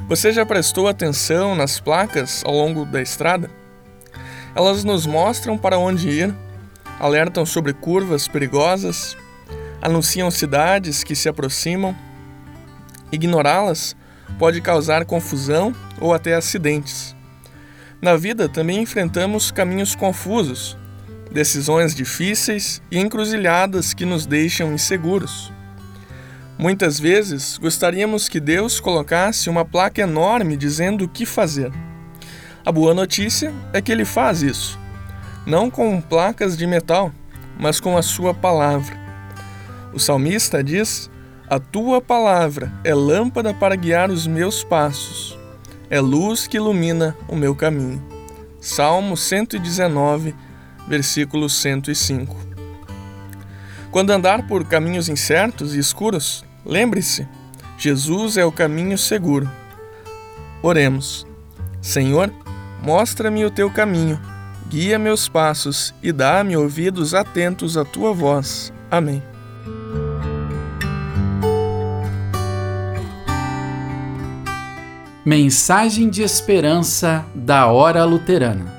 Você já prestou atenção nas placas ao longo da estrada? Elas nos mostram para onde ir, alertam sobre curvas perigosas, anunciam cidades que se aproximam. Ignorá-las pode causar confusão ou até acidentes. Na vida também enfrentamos caminhos confusos, decisões difíceis e encruzilhadas que nos deixam inseguros. Muitas vezes gostaríamos que Deus colocasse uma placa enorme dizendo o que fazer. A boa notícia é que Ele faz isso, não com placas de metal, mas com a sua palavra. O salmista diz: "A tua palavra é lâmpada para guiar os meus passos, é luz que ilumina o meu caminho." Salmo 119, versículo 105. Quando andar por caminhos incertos e escuros, lembre-se, Jesus é o caminho seguro. Oremos. Senhor, mostra-me o teu caminho, guia meus passos e dá-me ouvidos atentos à tua voz. Amém. Mensagem de esperança da Hora Luterana.